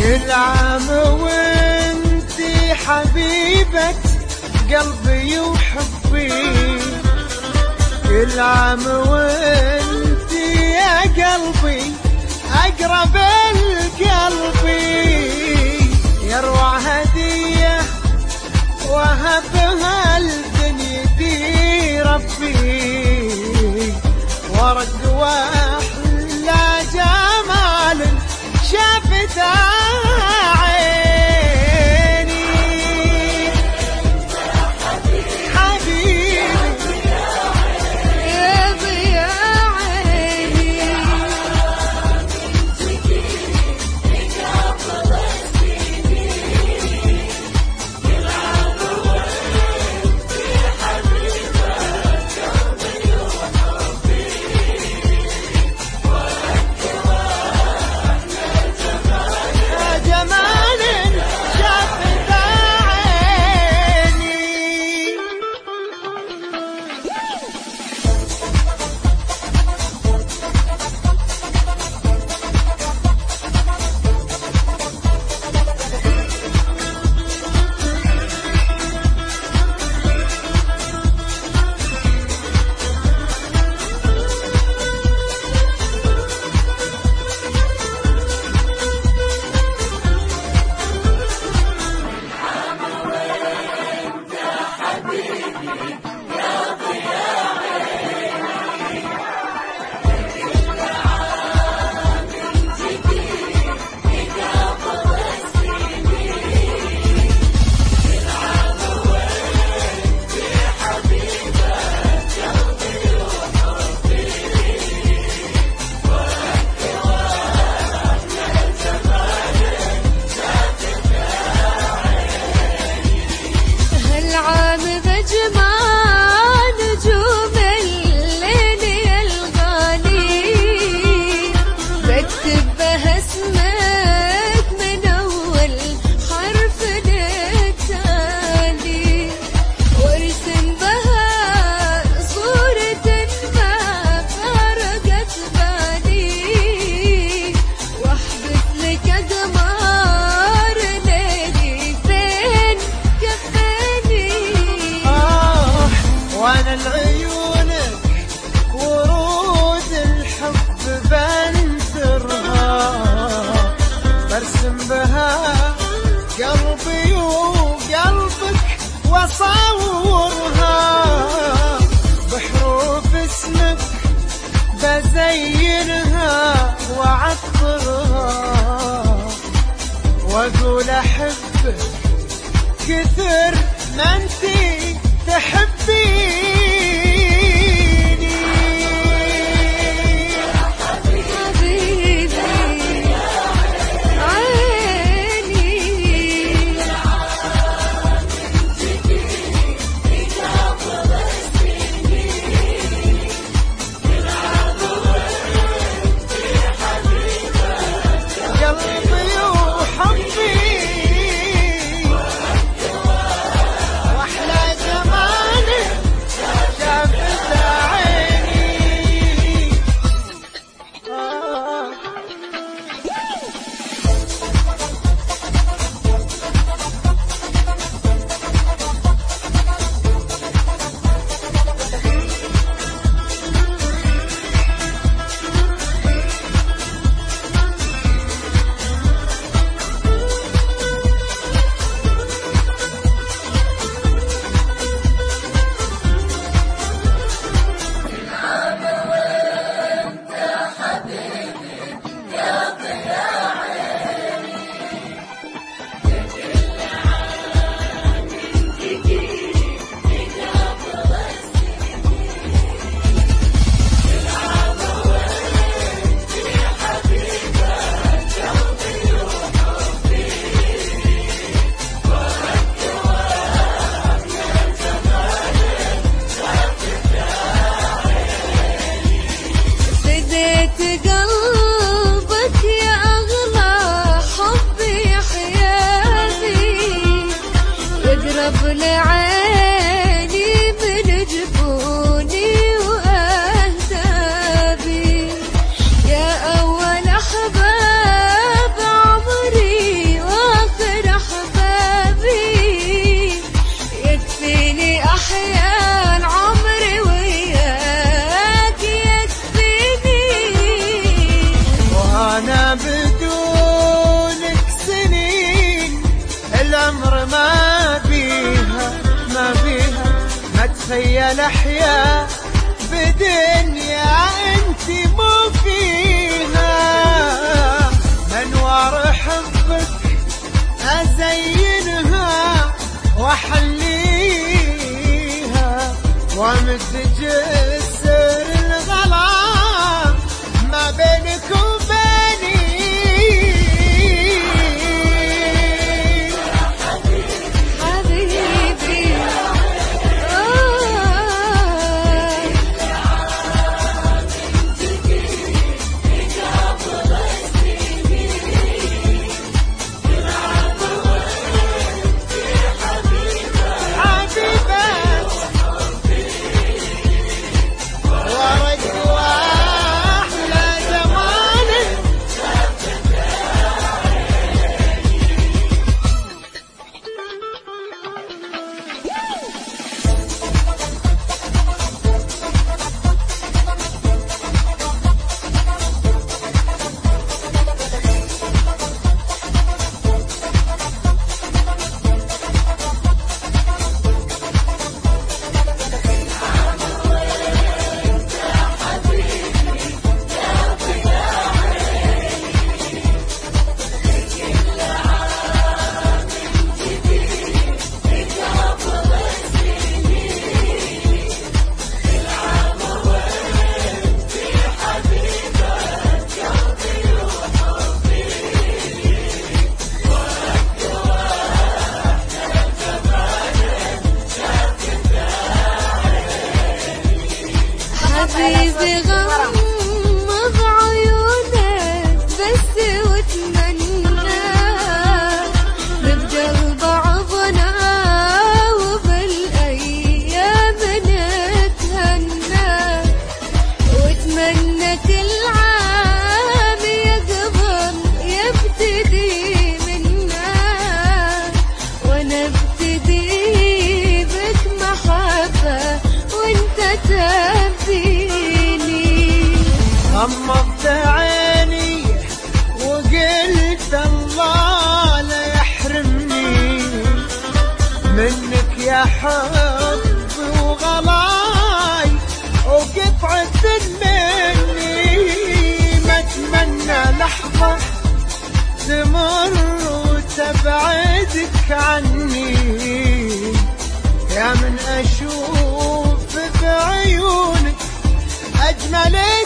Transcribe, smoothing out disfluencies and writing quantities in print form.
كل عام وانتي حبيبة قلبي وحبي، كل عام وانتي يا قلبي أقرب القلبي. يروع هدية وهبها لدنيتي ربي، ورد واحلى جمال شافتها العيونك ورود الحب بنثرها، برسم بها قلبي وقلبك واصورها، بحروف اسمك بزينها واعطرها، واقول احبك كثر ما انتي تحبيني. تخيل احيا بدنيا انت مو فيها، منوار حبك ازينها واحليها، وامد جسر الغلا ما بينك وبيني. حبيبي غمض عيونك بس واتمنى نبقى لبعضنا وبالايام نتهنى، واتمنى كل عام يقبل يبتدي منا، وانا ابتدي بك محبة وانت غمضت عيني وقلت الله لا يحرمني منك يا حب وغلاي وقطعة مني، ما اتمنى لحظة تمر وتبعدك عني، يا من اشوف بعيونك أجمل